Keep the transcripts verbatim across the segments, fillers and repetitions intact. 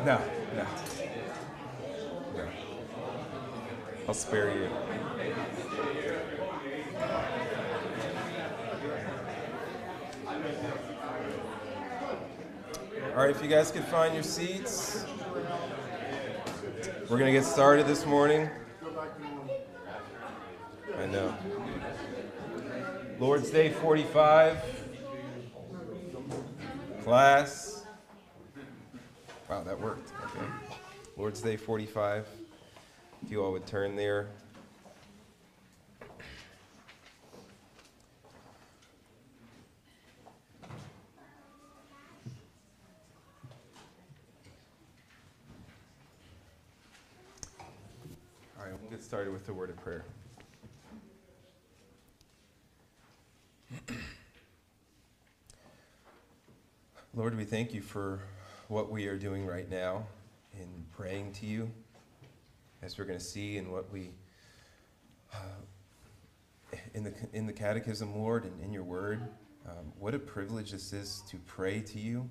No, no. No. I'll spare you. All right, if you guys could find your seats. We're going to get started this morning. I know. Lord's Day forty-five. Class. Wow, that worked. Okay. Lord's Day forty-five. If you all would turn there. All right, we'll get started with the word of prayer. Lord, we thank you for what we are doing right now in praying to you, as we're going to see in what we, uh, in the in the catechism, Lord, and in your word. Um, what a privilege this is to pray to you.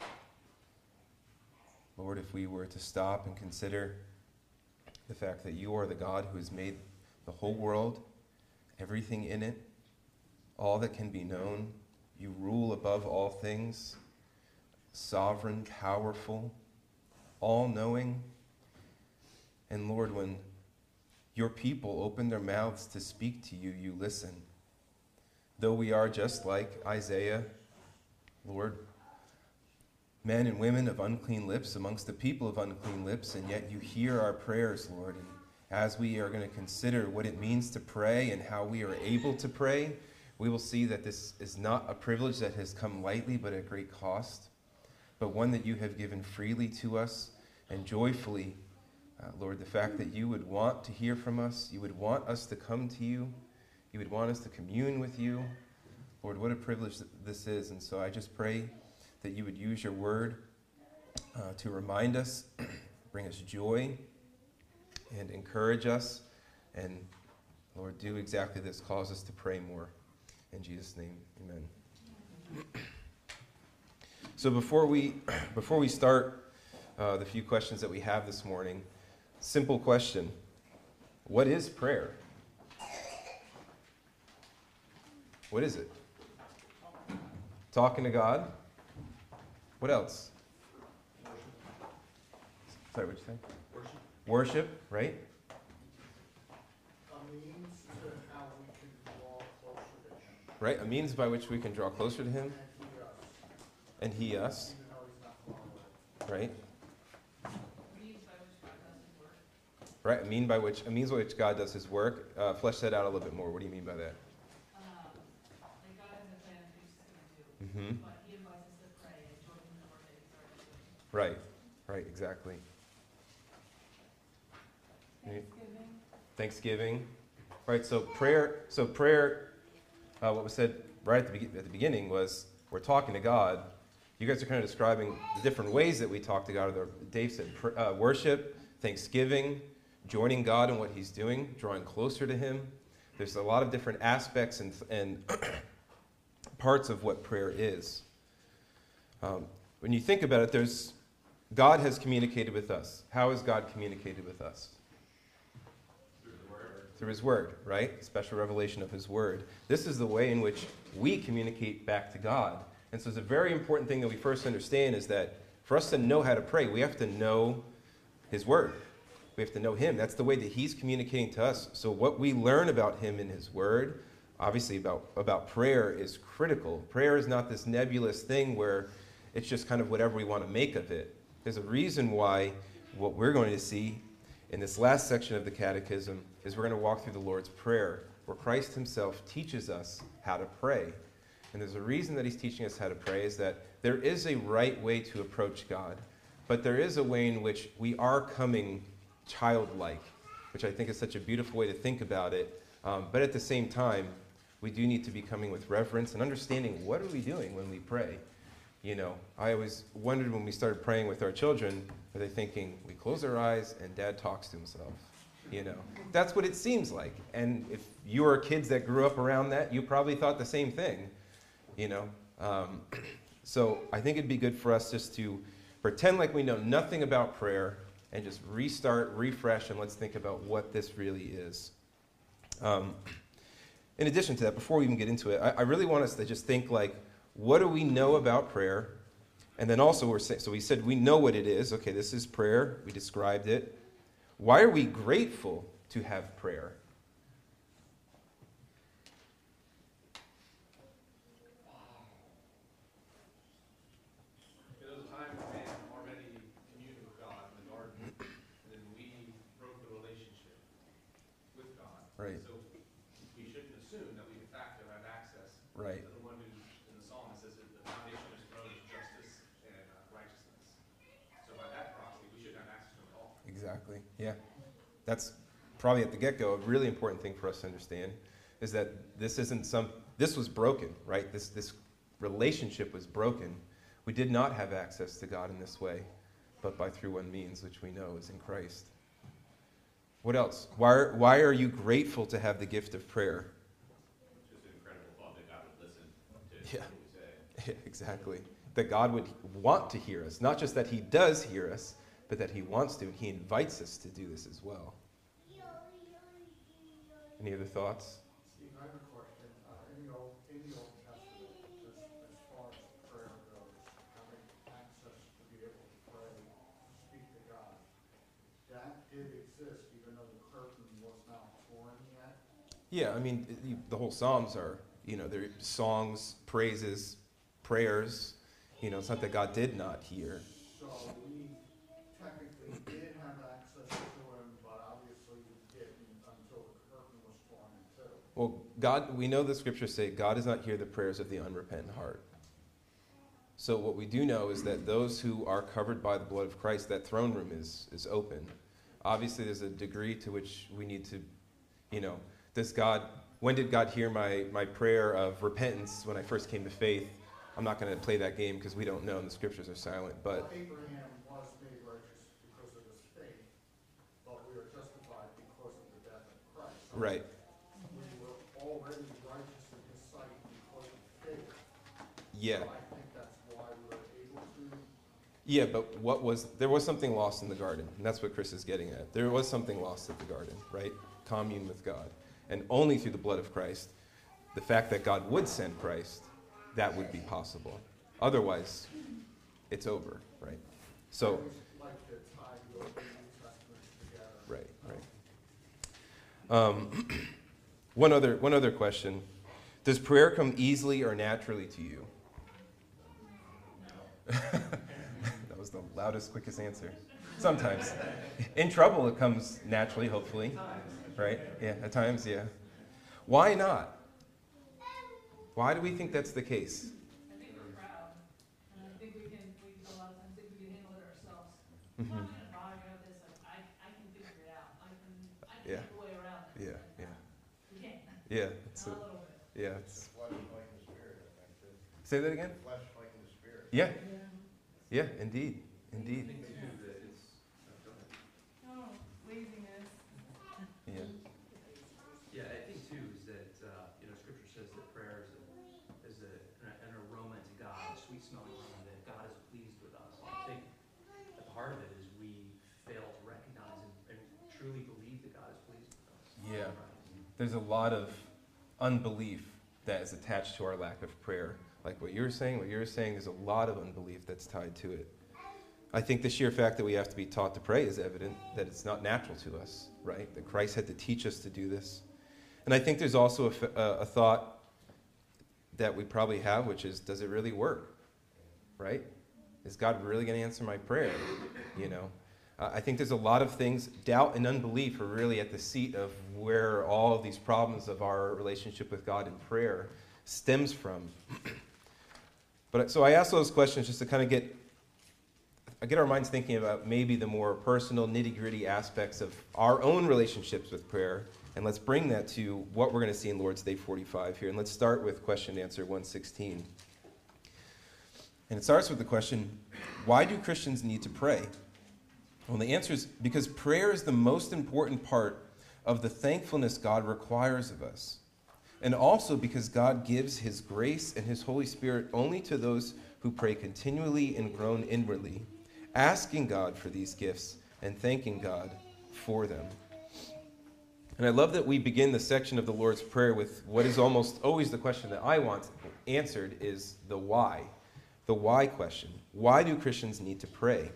Lord, if we were to stop and consider the fact that you are the God who has made the whole world, everything in it, all that can be known, you rule above all things, sovereign, powerful, all-knowing. And Lord, when your people open their mouths to speak to you, you listen. Though we are just like Isaiah, Lord, men and women of unclean lips amongst the people of unclean lips, and yet you hear our prayers, Lord. And as we are going to consider what it means to pray and how we are able to pray, we will see that this is not a privilege that has come lightly, but at great cost, but one that you have given freely to us and joyfully. Uh, Lord, the fact that you would want to hear from us, you would want us to come to you, you would want us to commune with you. Lord, what a privilege this is. And so I just pray that you would use your word uh, to remind us, bring us joy, and encourage us. And Lord, do exactly this, cause us to pray more. In Jesus' name, amen. So before we before we start uh, the few questions that we have this morning, simple question: what is prayer? What is it? Talking to God. What else? Sorry, what did you say? Worship. Worship, right? A means to how we can draw closer to Him. Right, a means by which we can draw closer to Him. And He us. Right? Right, a mean by which a means by which God does His work. Uh, flesh that out a little bit more. What do you mean by that? Um, like God has a plan of what He's going to do, Mm-hmm. but He invites us to pray and join Him in the work that He's already doing. Right, right, exactly. Thanksgiving. Thanksgiving. Right, so prayer. So prayer. Uh, what was said right at the, be- at the beginning was we're talking to God. You guys are kind of describing the different ways that we talk to God. Dave said pr- uh, worship, thanksgiving, joining God in what He's doing, drawing closer to Him. There's a lot of different aspects and, and parts of what prayer is. Um, when you think about it, there's God has communicated with us. How has God communicated with us? Through the Word. Through His Word, right? Special revelation of His Word. This is the way in which we communicate back to God. And so it's a very important thing that we first understand is that for us to know how to pray, we have to know His Word. We have to know Him. That's the way that He's communicating to us. So what we learn about Him in His Word, obviously about, about prayer, is critical. Prayer is not this nebulous thing where it's just kind of whatever we want to make of it. There's a reason why what we're going to see in this last section of the Catechism is we're going to walk through the Lord's Prayer, where Christ Himself teaches us how to pray. And there's a reason that He's teaching us how to pray is that there is a right way to approach God, but there is a way in which we are coming childlike, which I think is such a beautiful way to think about it. Um, but at the same time, we do need to be coming with reverence and understanding what are we doing when we pray. You know, I always wondered when we started praying with our children, are they thinking, we close our eyes and Dad talks to himself? You know, that's what it seems like. And if you were kids that grew up around that, you probably thought the same thing. You know, um, so I think it'd be good for us just to pretend like we know nothing about prayer and just restart, refresh, and let's think about what this really is. Um, in addition to that, before we even get into it, I, I really want us to just think like, what do we know about prayer? And then also, we're saying, so we said we know what it is. Okay, this is prayer. We described it. Why are we grateful to have prayer? There was a time when man already communed with God in the garden, and then we broke the relationship with God. Right. So we shouldn't assume that we de facto have access Right. to the one who, in the psalm, it says that the foundation of his throne is justice and uh, righteousness. So by that proxy, we shouldn't have access to him at all. Exactly. Yeah. That's probably at the get-go a really important thing for us to understand is that this isn't some, this was broken, right? This, this relationship was broken. We did not have access to God in this way, but by through one means, which we know is in Christ. What else? Why are, why are you grateful to have the gift of prayer? Just an incredible thought that God would listen to Yeah. what we say. Yeah, exactly. That God would want to hear us. Not just that he does hear us, but that he wants to, and he invites us to do this as well. Any other thoughts? Steve, I have a question. Uh, in the Old, in the Old Testament, as, as far as prayer goes, having access to be able to pray, speak to God, that did exist even though the curtain was not torn yet? Yeah, I mean, it- you- the whole Psalms are, you know, they're songs, praises, prayers. You know, it's not that God did not hear. So we technically did have access to him, but obviously we didn't until the curtain was torn in two. Well, God, we know the scriptures say God does not hear the prayers of the unrepentant heart. So what we do know is that those who are covered by the blood of Christ, that throne room is, is open. Obviously, there's a degree to which we need to, you know, does God, when did God hear my, my prayer of repentance when I first came to faith? I'm not going to play that game because we don't know and the scriptures are silent, but Well, Abraham was made righteous because of his faith, but we are justified because of the death of Christ. So right. we were already righteous in his sight because of faith. Yeah. So I think that's why we were able to. Yeah, but what was, there was something lost in the garden, and that's what Chris is getting at. There was something lost at the garden, right? Commune with God. And only through the blood of Christ, the fact that God would send Christ, that would be possible. Otherwise, it's over, right? I So, always like to tie the Old and New Testaments together. right, right. Um, one other, one other question. Does prayer come easily or naturally to you? That was the loudest, quickest answer. Sometimes. In trouble, it comes naturally, hopefully. Right? Yeah, at times, yeah. Why not? Why do we think that's the case? I think we're proud, and I think we can, we, a lot of times think we can handle it ourselves. Mhm. I'm not gonna bother you with this, like, I, I can figure it out, I can, I can Yeah. get a way around it. Yeah, But, yeah. uh, We can't, Yeah, it's not a, a little bit. yeah. It's, Flesh fighting the spirit, I think, too. say that again? Flesh fighting the spirit. Yeah, yeah, indeed, indeed. Oh, laziness. Yeah, Yeah, I think too is that, uh, you know, scripture says that prayer is a, is a, an an aroma to God, a sweet smelling aroma, that God is pleased with us. And I think at the heart of it is we fail to recognize and, and truly believe that God is pleased with us. Yeah. Right. there's a lot of unbelief that is attached to our lack of prayer. Like what you're saying, what you're saying, there's a lot of unbelief that's tied to it. I think the sheer fact that we have to be taught to pray is evident that it's not natural to us, right? That Christ had to teach us to do this. And I think there's also a, f- a, a thought that we probably have, which is, does it really work? Right? Is God really going to answer my prayer? You know, uh, I think there's a lot of things, doubt and unbelief are really at the seat of where all of these problems of our relationship with God in prayer stems from. But so I ask those questions just to kind of get get our minds thinking about maybe the more personal, nitty-gritty aspects of our own relationships with prayer, and let's bring that to what we're going to see in Lord's Day forty-five here. And let's start with question and answer one sixteen. And it starts with the question, why do Christians need to pray? Well, the answer is because prayer is the most important part of the thankfulness God requires of us. And also because God gives his grace and his Holy Spirit only to those who pray continually and groan inwardly. asking God for these gifts and thanking God for them. And I love that we begin the section of the Lord's Prayer with what is almost always the question that I want answered is the why. The why question. Why do Christians need to pray?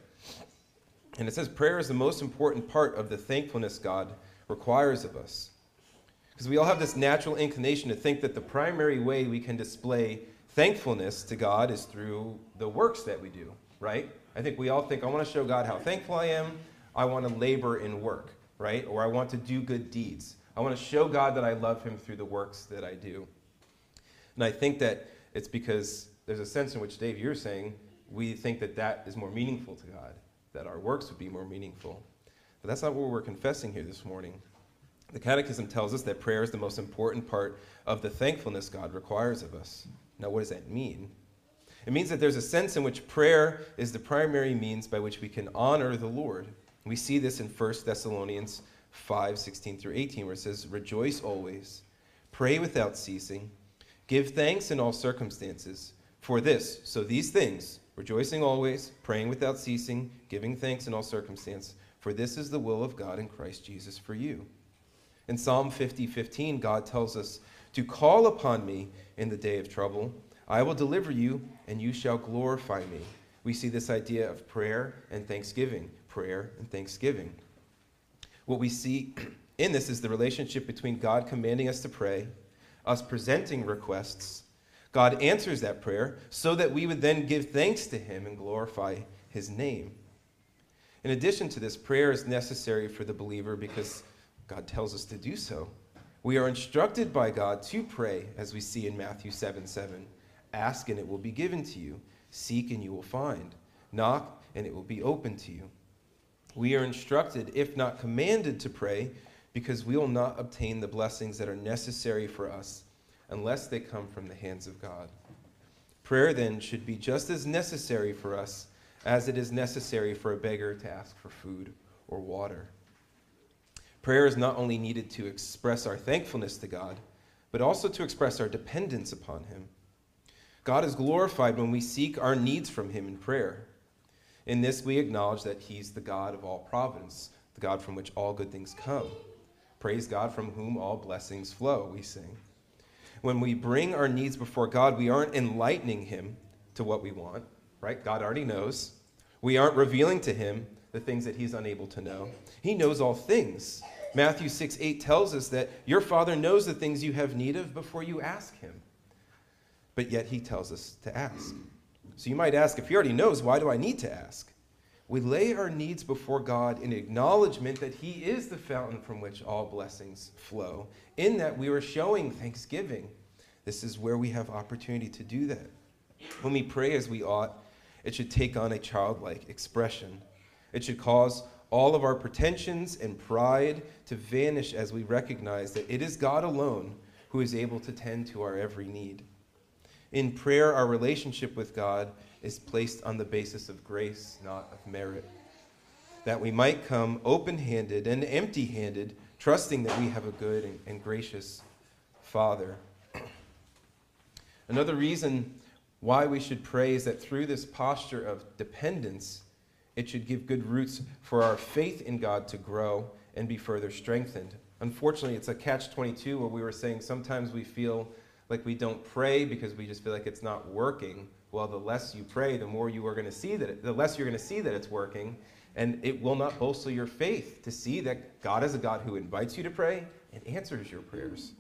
And it says prayer is the most important part of the thankfulness God requires of us. Because we all have this natural inclination to think that the primary way we can display thankfulness to God is through the works that we do, right? I think we all think, I want to show God how thankful I am. I want to labor in work, right? Or I want to do good deeds. I want to show God that I love him through the works that I do. And I think that it's because there's a sense in which, Dave, you're saying, we think that that is more meaningful to God, that our works would be more meaningful. But that's not what we're confessing here this morning. The Catechism tells us that prayer is the most important part of the thankfulness God requires of us. Now, what does that mean? It means that there's a sense in which prayer is the primary means by which we can honor the Lord. We see this in First Thessalonians five, sixteen through eighteen, where it says, "Rejoice always, pray without ceasing, give thanks in all circumstances. For this," so these things, rejoicing always, praying without ceasing, giving thanks in all circumstances, "for this is the will of God in Christ Jesus for you." In Psalm fifty, fifteen, God tells us to call upon me in the day of trouble. I will deliver you, and you shall glorify me. We see this idea of prayer and thanksgiving. Prayer and thanksgiving. What we see in this is the relationship between God commanding us to pray, us presenting requests. God answers that prayer so that we would then give thanks to him and glorify his name. In addition to this, prayer is necessary for the believer because God tells us to do so. We are instructed by God to pray, as we see in Matthew seven, seven. Ask and it will be given to you. Seek and you will find. Knock and it will be opened to you. We are instructed, if not commanded, to pray because we will not obtain the blessings that are necessary for us unless they come from the hands of God. Prayer, then, should be just as necessary for us as it is necessary for a beggar to ask for food or water. Prayer is not only needed to express our thankfulness to God, but also to express our dependence upon him. God is glorified when we seek our needs from him in prayer. In this, we acknowledge that he's the God of all providence, the God from which all good things come. Praise God from whom all blessings flow, we sing. When we bring our needs before God, we aren't enlightening him to what we want, right? God already knows. We aren't revealing to him the things that he's unable to know. He knows all things. Matthew six, eight tells us that your Father knows the things you have need of before you ask him. But yet he tells us to ask. So you might ask, if he already knows, why do I need to ask? We lay our needs before God in acknowledgement that he is the fountain from which all blessings flow, in that we are showing thanksgiving. This is where we have opportunity to do that. When we pray as we ought, it should take on a childlike expression. It should cause all of our pretensions and pride to vanish as we recognize that it is God alone who is able to tend to our every need. In prayer, our relationship with God is placed on the basis of grace, not of merit, that we might come open-handed and empty-handed, trusting that we have a good and, and gracious Father. Another reason why we should pray is that through this posture of dependence, it should give good roots for our faith in God to grow and be further strengthened. Unfortunately, it's a catch twenty-two where we were saying sometimes we feel like we don't pray because we just feel like it's not working. Well, the less you pray, the more you are going to see that it, the less you're going to see that it's working, and it will not bolster your faith to see that God is a God who invites you to pray and answers your prayers.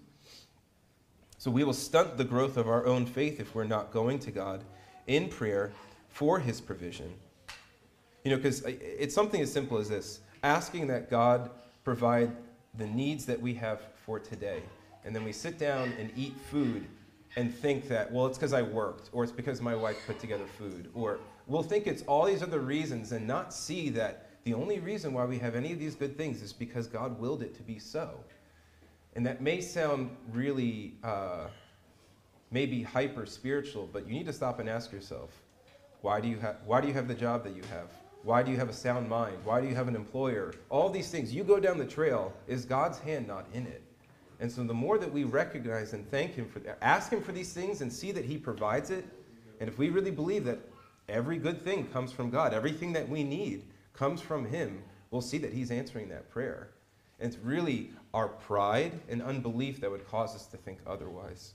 So we will stunt the growth of our own faith if we're not going to God in prayer for his provision. You know, because it's something as simple as this, asking that God provide the needs that we have for today. And then we sit down and eat food and think that, well, it's because I worked, or it's because my wife put together food, or we'll think it's all these other reasons and not see that the only reason why we have any of these good things is because God willed it to be so. And that may sound really, uh, maybe hyper-spiritual, but you need to stop and ask yourself, why do you have, why do you have the job that you have? Why do you have a sound mind? Why do you have an employer? All these things, you go down the trail, is God's hand not in it? And so the more that we recognize and thank him for that, ask him for these things and see that he provides it, and if we really believe that every good thing comes from God. Everything that we need comes from him. We'll see that he's answering that prayer. And it's really our pride and unbelief that would cause us to think otherwise.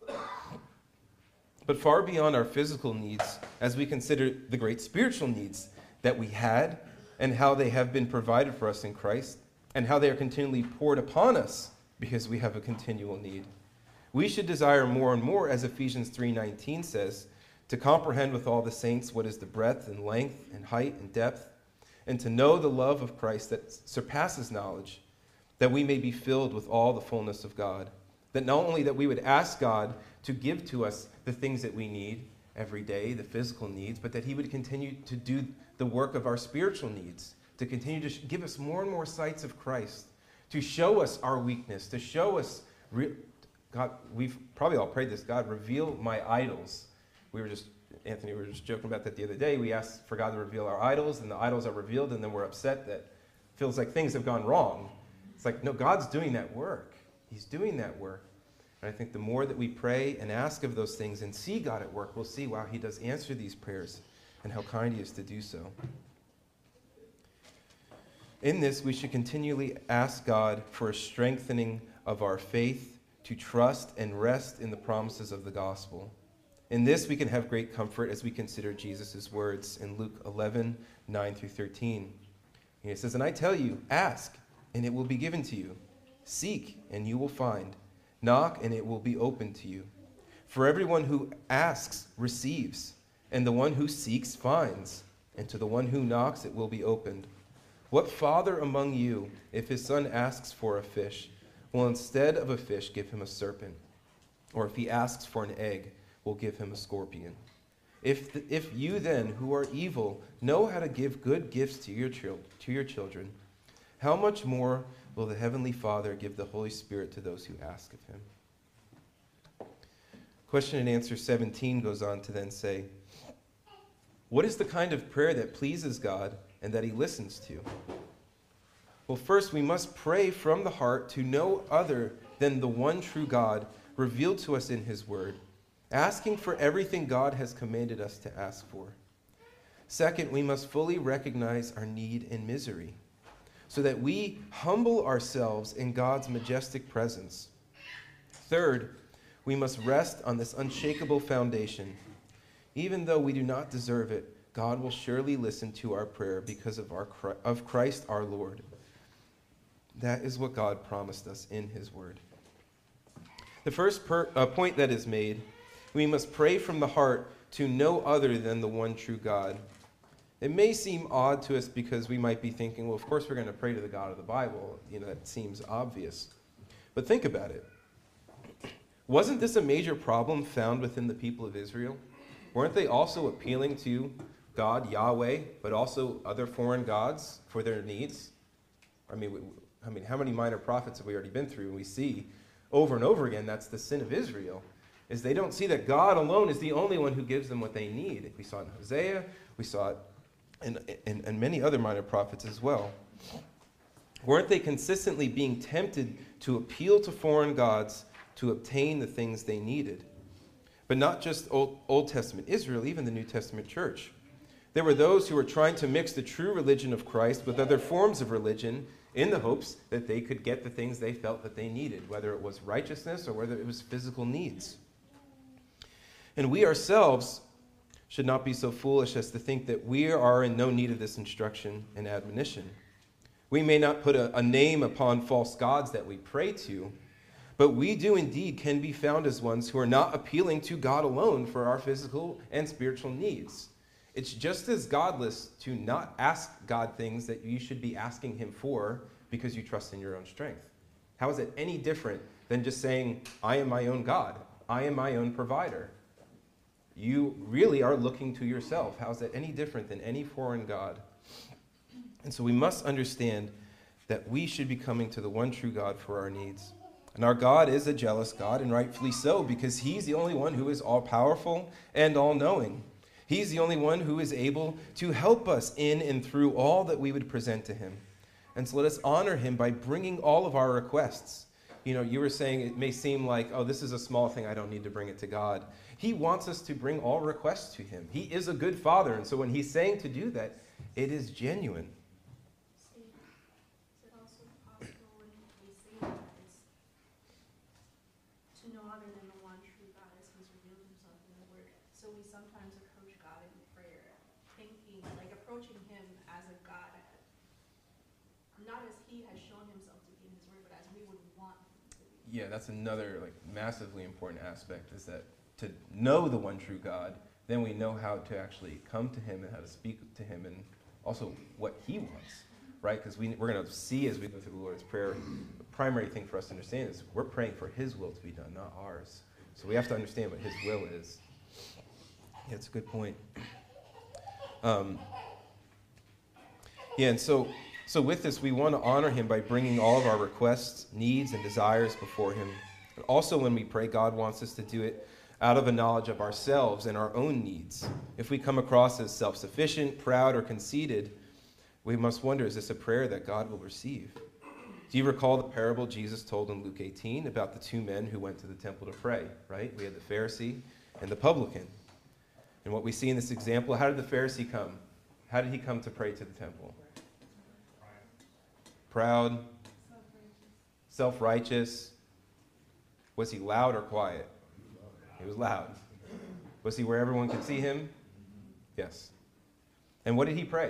But far beyond our physical needs, as we consider the great spiritual needs that we had and how they have been provided for us in Christ and how they are continually poured upon us because we have a continual need, we should desire more and more, as Ephesians three nineteen says, to comprehend with all the saints what is the breadth and length and height and depth, and to know the love of Christ that surpasses knowledge, that we may be filled with all the fullness of God. That not only that we would ask God to give to us the things that we need every day, the physical needs, but that he would continue to do the work of our spiritual needs, to continue to give us more and more sights of Christ, to show us our weakness, to show us, re- God, we've probably all prayed this, God, reveal my idols. We were just, Anthony, we were just joking about that the other day. We asked for God to reveal our idols, and the idols are revealed, and then we're upset that feels like things have gone wrong. It's like, no, God's doing that work. He's doing that work. And I think the more that we pray and ask of those things and see God at work, we'll see, wow, he does answer these prayers and how kind he is to do so. In this, we should continually ask God for a strengthening of our faith to trust and rest in the promises of the gospel. In this, we can have great comfort as we consider Jesus' words in Luke eleven, nine through thirteen. And he says, and I tell you, ask, and it will be given to you. Seek, and you will find. Knock, and it will be opened to you. For everyone who asks receives, and the one who seeks finds, and to the one who knocks it will be opened. What father among you, if his son asks for a fish, will instead of a fish give him a serpent? Or if he asks for an egg, will give him a scorpion? If, the, if you then, who are evil, know how to give good gifts to your, chil- to your children, how much more will the Heavenly Father give the Holy Spirit to those who ask of him? Question and answer seventeen goes on to then say, what is the kind of prayer that pleases God and that he listens to? Well, first, we must pray from the heart to no other than the one true God revealed to us in his word, asking for everything God has commanded us to ask for. Second, we must fully recognize our need and misery, so that we humble ourselves in God's majestic presence. Third, we must rest on this unshakable foundation. Even though we do not deserve it, God will surely listen to our prayer because of, our, of Christ our Lord. That is what God promised us in his word. The first per, uh, point that is made, we must pray from the heart to no other than the one true God. It may seem odd to us because we might be thinking, well, of course we're going to pray to the God of the Bible. You know, that seems obvious. But think about it. Wasn't this a major problem found within the people of Israel? Weren't they also appealing to God, Yahweh, but also other foreign gods for their needs? I mean, we, I mean, how many minor prophets have we already been through? And we see over and over again that's the sin of Israel, is they don't see that God alone is the only one who gives them what they need. We saw it in Hosea, we saw it in, in, in many other minor prophets as well. Weren't they consistently being tempted to appeal to foreign gods to obtain the things they needed? But not just Old, Old Testament Israel, even the New Testament church. There were those who were trying to mix the true religion of Christ with other forms of religion in the hopes that they could get the things they felt that they needed, whether it was righteousness or whether it was physical needs. And we ourselves should not be so foolish as to think that we are in no need of this instruction and admonition. We may not put a, a name upon false gods that we pray to, but we do indeed can be found as ones who are not appealing to God alone for our physical and spiritual needs. It's just as godless to not ask God things that you should be asking him for because you trust in your own strength. How is it any different than just saying, I am my own God, I am my own provider? You really are looking to yourself. How is that any different than any foreign god? And so we must understand that we should be coming to the one true God for our needs. And our God is a jealous God, and rightfully so, because he's the only one who is all-powerful and all-knowing. He's the only one who is able to help us in and through all that we would present to him. And so let us honor him by bringing all of our requests, You know, you were saying it may seem like, oh, this is a small thing, I don't need to bring it to God. He wants us to bring all requests to him. He is a good father, and so when he's saying to do that, it is genuine. See, is it also possible when we say that it's to no other than the one true God as he's revealed himself in the word. So we sometimes approach God in prayer, thinking, like approaching him as a God, not as he has shown himself to be in his word, but as we would want him to be. Yeah, that's another like massively important aspect, is that to know the one true God, then we know how to actually come to him and how to speak to him, and also what he wants, right? Because we, we're going to see as we go through the Lord's Prayer, the primary thing for us to understand is we're praying for his will to be done, not ours. So we have to understand what his will is. Yeah, it's a good point. Um, yeah, and so, so with this, we want to honor him by bringing all of our requests, needs, and desires before him. But also when we pray, God wants us to do it out of a knowledge of ourselves and our own needs. If we come across as self-sufficient, proud, or conceited, we must wonder, is this a prayer that God will receive? Do you recall the parable Jesus told in Luke eighteen about the two men who went to the temple to pray, right? We had the Pharisee and the publican. And what we see in this example, how did the Pharisee come? How did he come to pray to the temple? Proud, self-righteous. Was he loud or quiet? He was loud. Was he where everyone could see him? Yes. And what did he pray?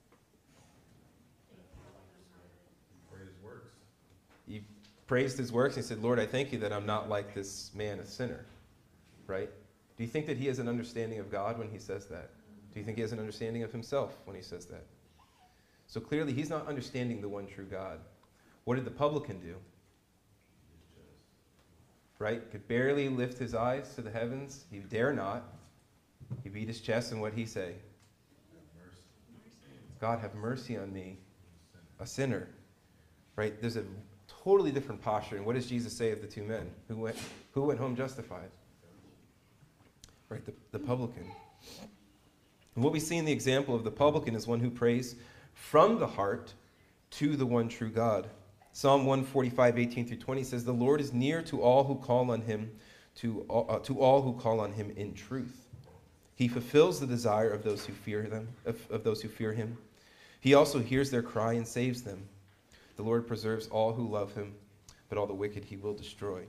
For his works. He praised his works and he said, Lord, I thank you that I'm not like this man, a sinner. Right? Do you think that he has an understanding of God when he says that? Do you think he has an understanding of himself when he says that? So clearly he's not understanding the one true God. What did the publican do? Right? Could barely lift his eyes to the heavens. He dare not. He beat his chest, and what did he say? God, have mercy on me, a sinner. Right? There's a totally different posture. And what does Jesus say of the two men who went, who went home justified? Right? The, the publican. And what we see in the example of the publican is one who prays from the heart to the one true God. Psalm one forty-five, eighteen through twenty says, the Lord is near to all who call on him, to all, uh, to all who call on him in truth. He fulfills the desire of those who fear them, of, of those who fear him. He also hears their cry and saves them. The Lord preserves all who love him, but all the wicked he will destroy.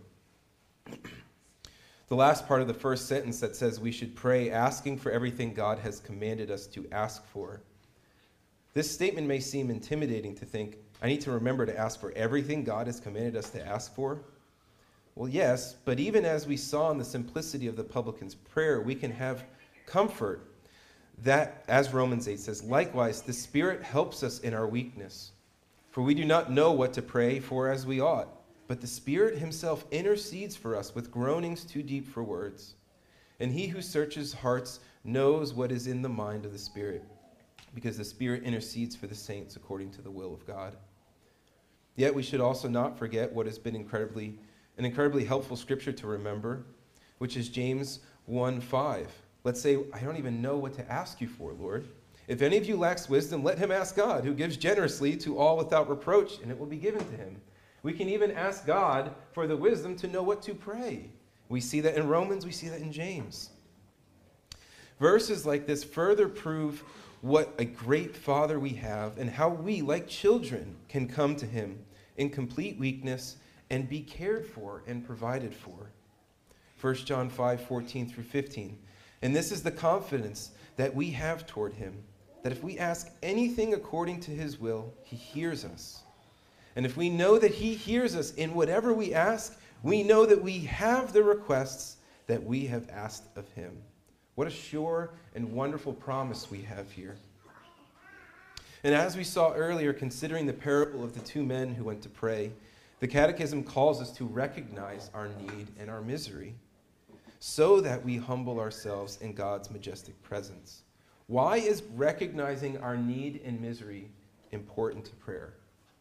The last part of the first sentence that says we should pray asking for everything God has commanded us to ask for. This statement may seem intimidating to think, I need to remember to ask for everything God has commanded us to ask for. Well, yes, but even as we saw in the simplicity of the publican's prayer, we can have comfort that, as Romans eight says, likewise, the Spirit helps us in our weakness. For we do not know what to pray for as we ought, but the Spirit himself intercedes for us with groanings too deep for words. And he who searches hearts knows what is in the mind of the Spirit, because the Spirit intercedes for the saints according to the will of God. Yet we should also not forget what has been incredibly, an incredibly helpful scripture to remember, which is James one five. Let's say, I don't even know what to ask you for, Lord. If any of you lacks wisdom, let him ask God, who gives generously to all without reproach, and it will be given to him. We can even ask God for the wisdom to know what to pray. We see that in Romans, we see that in James. Verses like this further prove what a great Father we have and how we, like children, can come to him in complete weakness and be cared for and provided for. First John five, fourteen through fifteen. And this is the confidence that we have toward him, that if we ask anything according to his will, he hears us. And if we know that he hears us in whatever we ask, we know that we have the requests that we have asked of him. What a sure and wonderful promise we have here. And as we saw earlier, considering the parable of the two men who went to pray, the Catechism calls us to recognize our need and our misery so that we humble ourselves in God's majestic presence. Why is recognizing our need and misery important to prayer?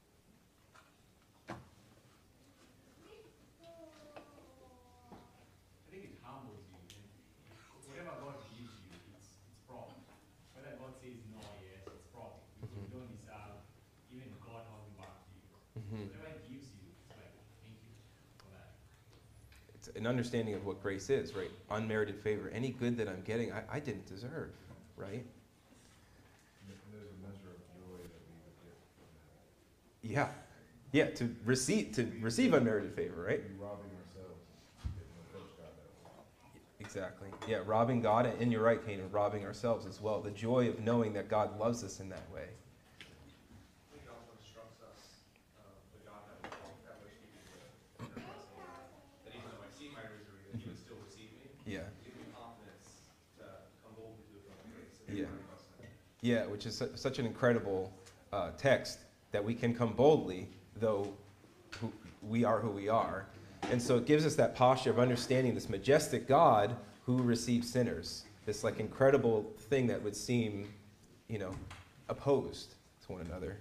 I think it humbles you. And whatever God gives you, it's it's problem. Whether God says no or yes, it's problem. Because you don't deserve even God holding back to you. Mm-hmm. Whatever He gives you, it's like, thank you. it's an understanding of what grace is, right? Unmerited favor. Any good that I'm getting, I, I didn't deserve, right? There's a measure of joy that we would get from that. Yeah. Yeah, to receive to receive unmerited favor, right? We're robbing ourselves, getting to approach God that way. Exactly. Yeah, robbing God, and you're right, Canaan, robbing ourselves as well. The joy of knowing that God loves us in that way. I think it also instructs us, uh, the God that we that we're speaking with, that even though I see my misery, that He would still receive me. Yeah. Give me confidence to come boldly to the throne of grace. Yeah. Yeah, which is su- such an incredible uh, text that we can come boldly, though who, we are who we are. And so it gives us that posture of understanding this majestic God who receives sinners. This like incredible thing that would seem, you know, opposed to one another.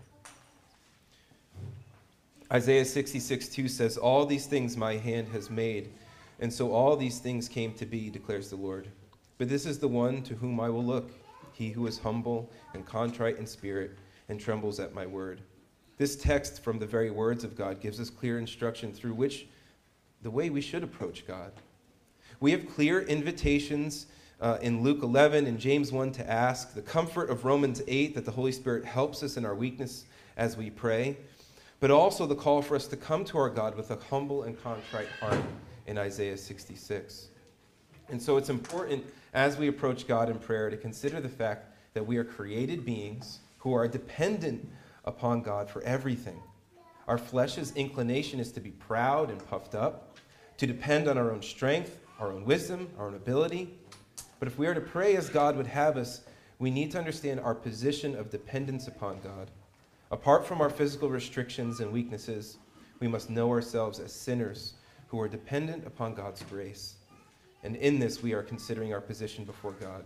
Isaiah sixty-six two says, "All these things my hand has made, and so all these things came to be, declares the Lord. But this is the one to whom I will look, he who is humble and contrite in spirit and trembles at my word." This text from the very words of God gives us clear instruction through which the way we should approach God. We have clear invitations uh, in Luke eleven and James one to ask, the comfort of Romans eight that the Holy Spirit helps us in our weakness as we pray, but also the call for us to come to our God with a humble and contrite heart in Isaiah sixty-six. And so it's important as we approach God in prayer to consider the fact that we are created beings who are dependent upon God for everything. Our flesh's inclination is to be proud and puffed up, to depend on our own strength, our own wisdom, our own ability. But if we are to pray as God would have us, we need to understand our position of dependence upon God. Apart from our physical restrictions and weaknesses, we must know ourselves as sinners who are dependent upon God's grace. And in this, we are considering our position before God.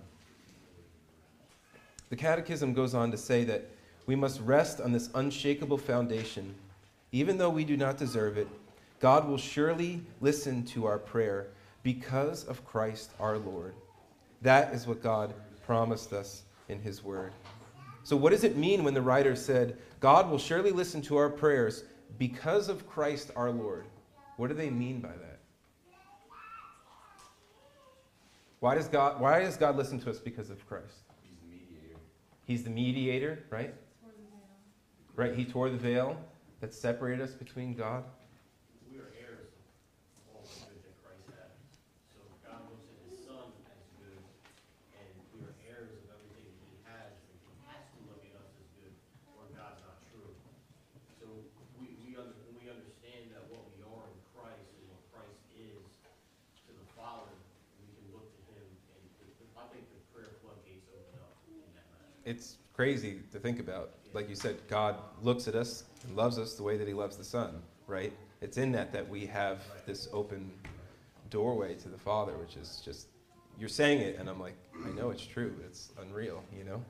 The Catechism goes on to say that we must rest on this unshakable foundation. Even though we do not deserve it, God will surely listen to our prayer because of Christ our Lord. That is what God promised us in his word. So what does it mean when the writer said, God will surely listen to our prayers because of Christ our Lord? What do they mean by that? Why does God, why does God listen to us because of Christ? He's the mediator. He's the mediator, right? Right, he tore the veil that separated us between God. We are heirs of all the good that Christ had. So God looks at his Son as good, and we are heirs of everything that he has, and he has to look at us as good, or God's not true. So we, we under, when we understand that what we are in Christ and what Christ is to the Father, we can look to him, and I think the prayer floodgates open up in that matter. It's crazy to think about. Like you said, God looks at us and loves us the way that he loves the Son, right? It's in that that we have this open doorway to the Father, which is just, you're saying it, and I'm like, I know it's true. It's unreal, you know?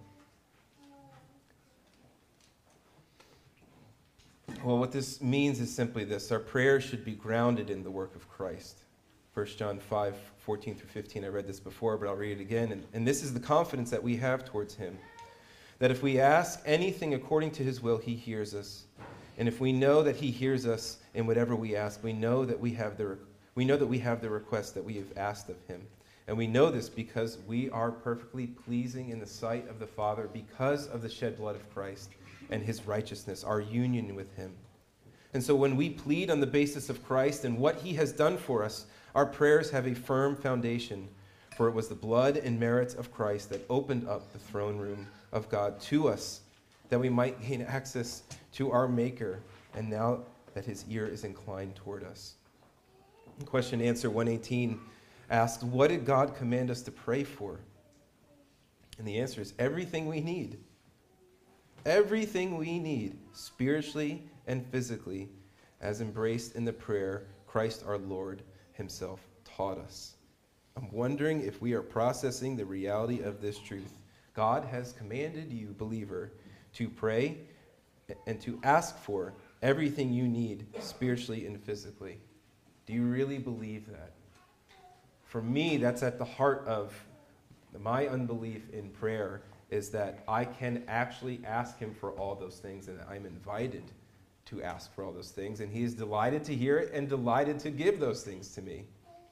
Well, what this means is simply this. Our prayers should be grounded in the work of Christ. First John five, fourteen through fifteen, I read this before, but I'll read it again. And, and this is the confidence that we have towards him, that if we ask anything according to his will, he hears us. And if we know that he hears us in whatever we ask, we know that we have the we know that we have the request that we have asked of him. And we know this because we are perfectly pleasing in the sight of the Father because of the shed blood of Christ and his righteousness, our union with him. And so when we plead on the basis of Christ and what he has done for us, our prayers have a firm foundation, for it was the blood and merits of Christ that opened up the throne room of God to us, that we might gain access to our Maker, and now that his ear is inclined toward us. Question answer one eighteen asked, what did God command us to pray for? And the answer is everything we need. Everything we need, spiritually and physically, as embraced in the prayer Christ our Lord himself taught us. I'm wondering if we are processing the reality of this truth. God has commanded you, believer, to pray and to ask for everything you need spiritually and physically. Do you really believe that? For me, that's at the heart of my unbelief in prayer, is that I can actually ask him for all those things, and that I'm invited to ask for all those things, and he is delighted to hear it and delighted to give those things to me.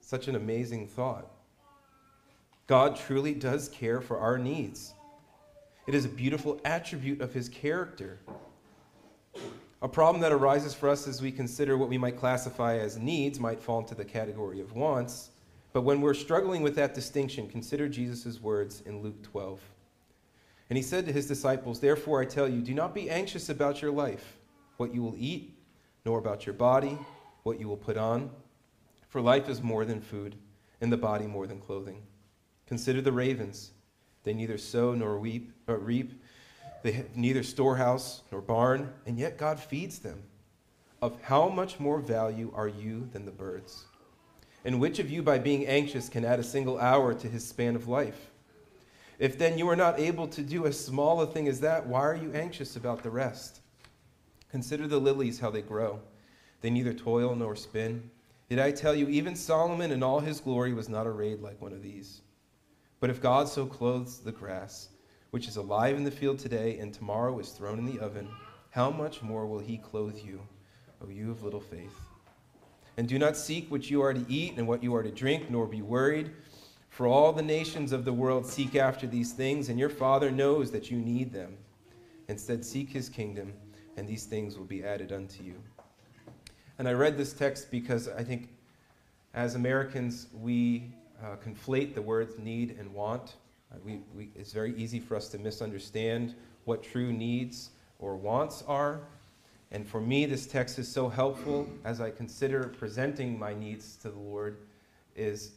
Such an amazing thought. God truly does care for our needs. It is a beautiful attribute of his character. A problem that arises for us as we consider what we might classify as needs might fall into the category of wants. But when we're struggling with that distinction, consider Jesus' words in Luke twelve. And he said to his disciples, "Therefore I tell you, do not be anxious about your life, what you will eat, nor about your body, what you will put on. For life is more than food, and the body more than clothing. Consider the ravens. They neither sow nor weep, or reap. They have neither storehouse nor barn, and yet God feeds them. Of how much more value are you than the birds? And which of you, by being anxious, can add a single hour to his span of life? If then you are not able to do as small a thing as that, why are you anxious about the rest? Consider the lilies, how they grow. They neither toil nor spin. Yet I tell you, even Solomon in all his glory was not arrayed like one of these. But if God so clothes the grass, which is alive in the field today and tomorrow is thrown in the oven, how much more will he clothe you, O you of little faith? And do not seek what you are to eat and what you are to drink, nor be worried. For all the nations of the world seek after these things, and your Father knows that you need them. Instead, seek his kingdom, and these things will be added unto you." And I read this text because I think as Americans, we uh, conflate the words need and want. Uh, we, we, it's very easy for us to misunderstand what true needs or wants are. And for me, this text is so helpful as I consider presenting my needs to the Lord is,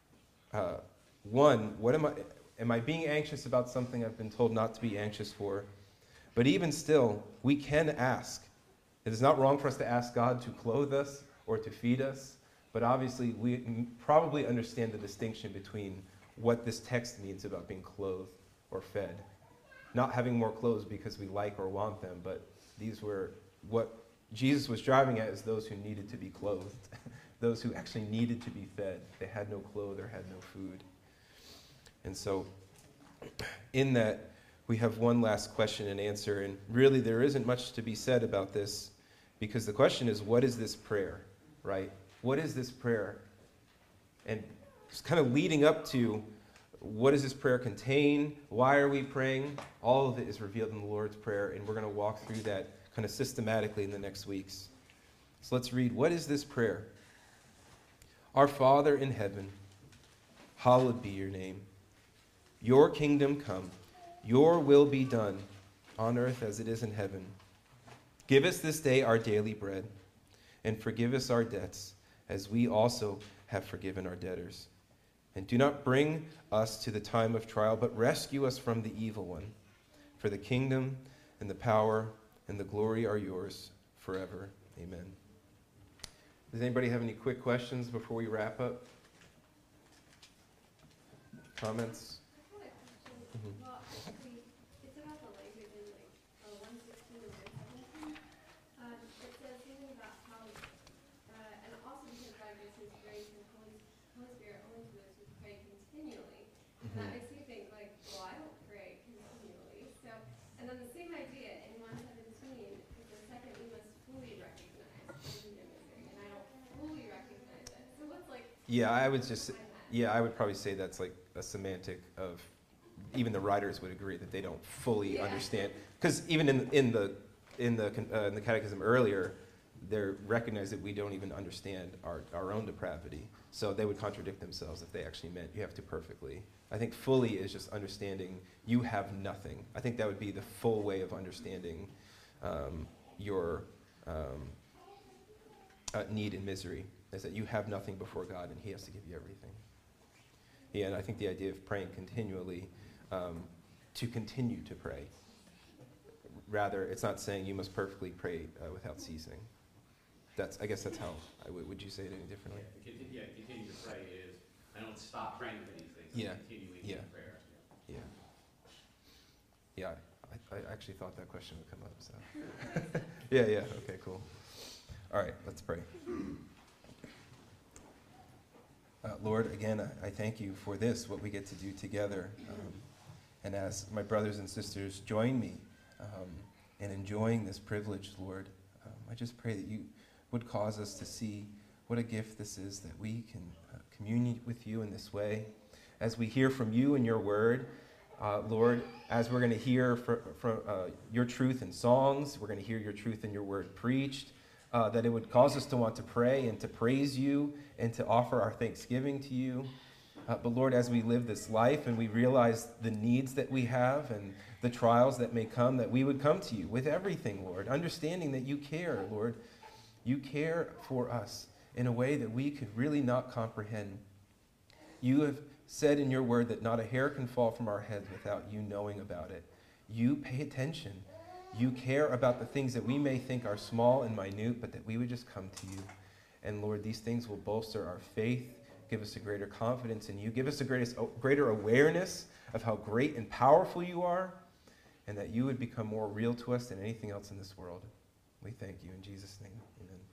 uh, one, what am I, am I being anxious about something I've been told not to be anxious for? But even still, we can ask. It is not wrong for us to ask God to clothe us or to feed us, but obviously we m- probably understand the distinction between what this text means about being clothed or fed. Not having more clothes because we like or want them, but these were what Jesus was driving at, is those who needed to be clothed, those who actually needed to be fed. They had no clothes or had no food. And so in that, we have one last question and answer, and really there isn't much to be said about this, because the question is, what is this prayer, right? What is this prayer? And it's kind of leading up to, what does this prayer contain? Why are we praying? All of it is revealed in the Lord's Prayer, and we're going to walk through that kind of systematically in the next weeks. So let's read, what is this prayer? Our Father in heaven, hallowed be your name. Your kingdom come. Your will be done on earth as it is in heaven. Give us this day our daily bread, and forgive us our debts, as we also have forgiven our debtors. And do not bring us to the time of trial, but rescue us from the evil one. For the kingdom and the power and the glory are yours forever. Amen. Does anybody have any quick questions before we wrap up? Comments? Mhm. Well, actually, it's about the language in like uh, one sixteen and one seventeen. Um, it says something about how, uh, and also because God gives His grace and Holy, Holy Spirit only to those who pray continually. And that makes me think like, well, I don't pray continually. So, and then the same idea in one seventeen is the second we must fully recognize the imagery, and I don't fully recognize it. So what's like? Yeah, I would just, yeah, I would probably say that's like a semantic of, even the writers would agree that they don't fully Yeah. understand, because even in in the in the uh, in the Catechism earlier, they recognize that we don't even understand our our own depravity. So they would contradict themselves if they actually meant you have to perfectly. I think fully is just understanding you have nothing. I think that would be the full way of understanding um, your um, uh, need and misery, is that you have nothing before God and He has to give you everything. Yeah, and I think the idea of praying continually, um, to continue to pray. Rather, it's not saying you must perfectly pray uh, without ceasing. That's, I guess that's how, I w- would you say it any differently? Yeah, conti- yeah, continue to pray is, I don't stop praying for these things, Yeah, I'm continuing yeah. in prayer. Yeah. Yeah, I, I actually thought that question would come up, so. yeah, yeah, okay, cool. All right, let's pray. Uh, Lord, again, I, I thank you for this, what we get to do together. Um, and as my brothers and sisters join me um, in enjoying this privilege, Lord, um, I just pray that you would cause us to see what a gift this is, that we can uh, communion with you in this way. As we hear from you and your word, uh, Lord, as we're going to hear from, from uh, your truth in songs, we're going to hear your truth in your word preached, uh, that it would cause us to want to pray and to praise you and to offer our thanksgiving to you. Uh, but Lord, as we live this life and we realize the needs that we have and the trials that may come, that we would come to you with everything, Lord, understanding that you care, Lord. You care for us in a way that we could really not comprehend. You have said in your word that not a hair can fall from our heads without you knowing about it. You pay attention. You care about the things that we may think are small and minute, but that we would just come to you. And Lord, these things will bolster our faith, give us a greater confidence in you, give us a greatest, greater awareness of how great and powerful you are, and that you would become more real to us than anything else in this world. We thank you in Jesus' name. Amen.